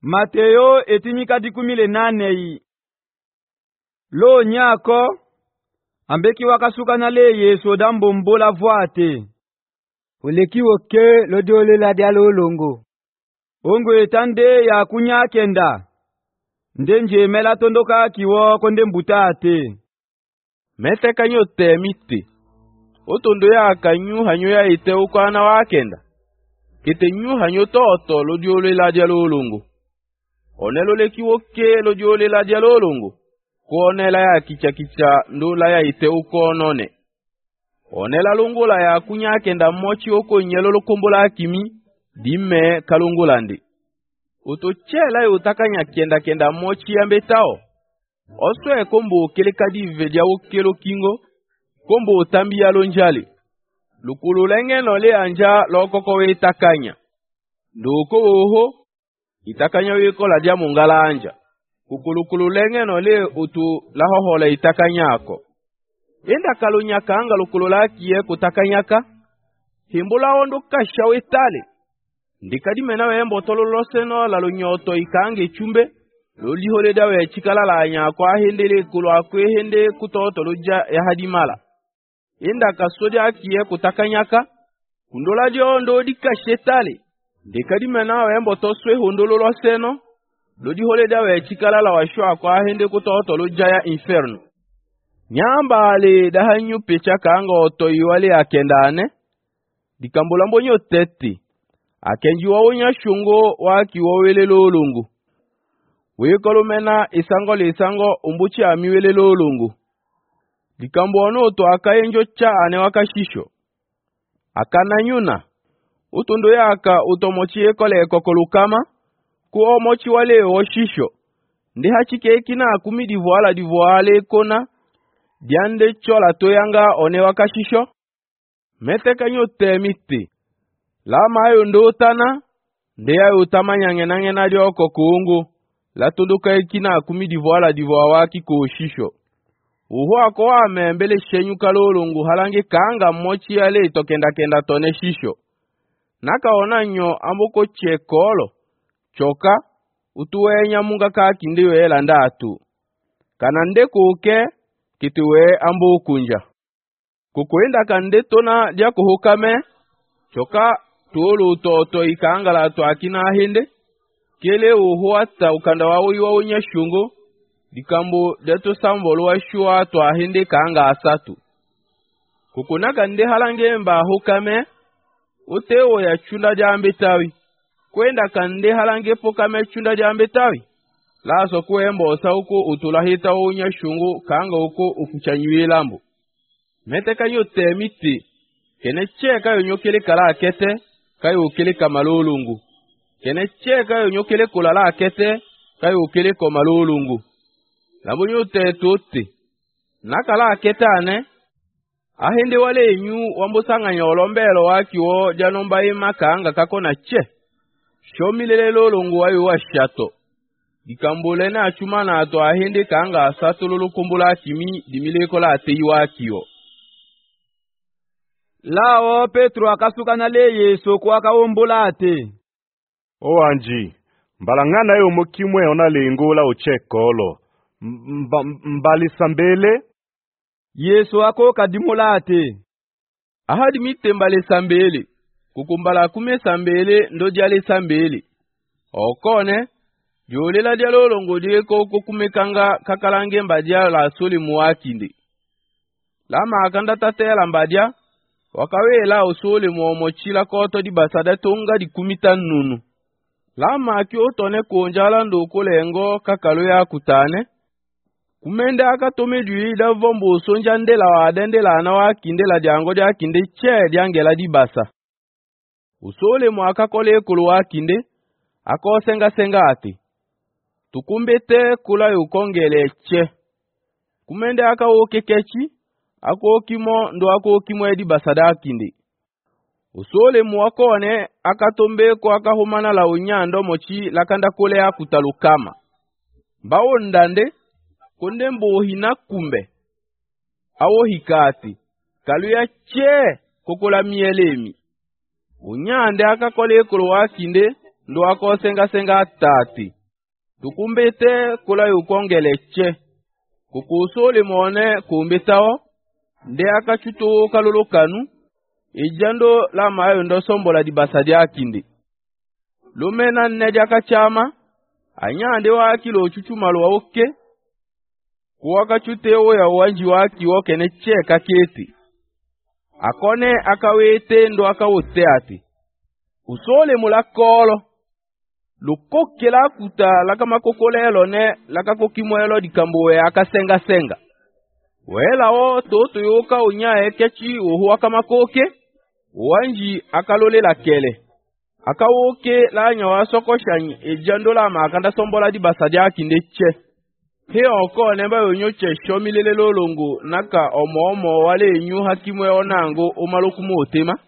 Mateo etinyika 18 lo nyako ambeki wakasuka na le Yesu dambo mbola voate ulekiwo ke lodiole la dia lolongo ongo etande ya kunyakenda ndenje mela tondoka kiwo konde mbutate mete kanyo temite otondo ya kanyu hanyo ya ite ukwana wakenda kite nyu hanyo toto lodiole la dia lolongo onelo lekiwo ke lodiole la dia lolongo kuonela ya kicha ndula ya ite ukonone onela lungula ya kunyakenda mochi oko nyelo lokombola kimi dime kalungulandi utochela utakanya kenda mochi yambetao oswe kombo kelekadi vedia okelo kingo kombo utambi ya lonjali lukulu lengeno le anja lokoko we takanya ndoko oho itakanya weko la dia mungala anja kukulukulu lengeno le utu lahohola itakanyako enda kalunyaka anga lukulu lakiye kutakanyaka himbula ondo kasha wetale ndikadi mena wembo tololoseno la lunyoto ikange chumbe lolihole dawe chikala la nyako ahendele kulu akwehende kutoto luja ya hadimala enda kasodi akiye kutakanyaka kundola jondo dikashetale ndikadi mena wembo toswe hondololoseno lodi hole dawe chikala la washwa kwa hende kutoto luja ya inferno nyamba ale dahanyu pecha kanga otoyiwale akendane dikambula mbonyo teti akenji wawonya shungo waki wawele lolungu wekolomena isango umbuchi amiwele lolungu dikambo onoto akayenjo cha ane wakashisho akananyuna utondo yaka utomochi ekole kokolukama kuo mochi wale oshisho ndi hachike kina akumi divoale kona diande chola toyanga one wakashisho mete kanyo temiti la mayo ndotana nde ya utamanyange nange na dioko kuungu la tunduka kina akumi divoala waki kuoshisho uho ako amembele shenyu kalolungu halange kanga mochi yale tokenda tone shisho nakaona nyo ambuko chekolo choka utuwenya munga kaki ndiwe ela ndatu kanande kuke kituwe ambu kunja kukwenda kande tona dia kuhukame choka tuolu toto ikangala to akina hinde kele uhuata ukanda wawo yuwa nyashungo dikambo deto sambolo wa shua to ahinde kanga asatu kukunaka nde halange mba hukame utewo ya chunda jambe tawi kwenda kande halange pokame chunda jambe tawi laso kuembo sauko utulahita wonya shungu kanga uko ukuchanywe lambo mete kanyo temiti kene cheka yonyokele kala akete kayo ukele kamalolungu kene cheka yonyokele kulala akete kayo ukele komalolungu labonyo tetuti nakala akete ane ahende wale enyu wambosanga nyolombelo wakiwo janomba imakanga kakona che shomilele lolungu wayo washato dikambole na chumana ato ahende kanga asatululu kumbula kimi dimileko la ateyi wakiwo lao Petro akasuka na le Yesu kwa kaombola ate owanji mbalangana yo mokimwe ona lengola uchekolo mbali sambele Yesu ako kadimola ate ahadi mitembale sambele kukumbala kume sambele ndojale sambele okone jolela dia lolongo die ko kumekanga kakalange mbadia la soli muwakinde lama akanda tatela mbadia wakawela usole muomochila koto di basada tonga di kumita nunu lama aki otone konjala ndoko lengo kakalo ya kutane kumende akatome juida vombo sonja ndela wadendela na wakindela jango dia kinde che diangela di basa usole mu akakole kulu wakinde akosenga ati tukumbete kula yukongele che kumende aka okekechi ako kimo ndo ako kimo edi basada kinde usole muwakone akatombe ko akahumana la unyando mochi lakanda kole ya kutalukama bawo ndande konde mbohina kumbe awo hikati kalu ya che kokola mielemi unyande akakole kulu wakinde ndo akosenga tati tukumbete kula yukongeleche kukusole mone kumbetawo nde akachuto kalolo kanu ijando la mayo ndo sombola di basadi akindi lumena nneja kachama anyande wa kilo chuchumalo wa oke kuwaka chutewo ya wanji waki woke ne cheka keti akone akawete ndo akawote ati usole mulakolo lukoke la kuta laka makokolelo ne laka kokimwelo dikambowe akasenga senga wela o toto yoka unyae kechi uhuwa kama koke wanji akalole la kele akawoke la nyawa soko shanyi ejando la makanda sombola di basadi akindeche he oko nemba yonyoche shomilele lolongo naka omo wale nyu hakimwe onango omalokumo otema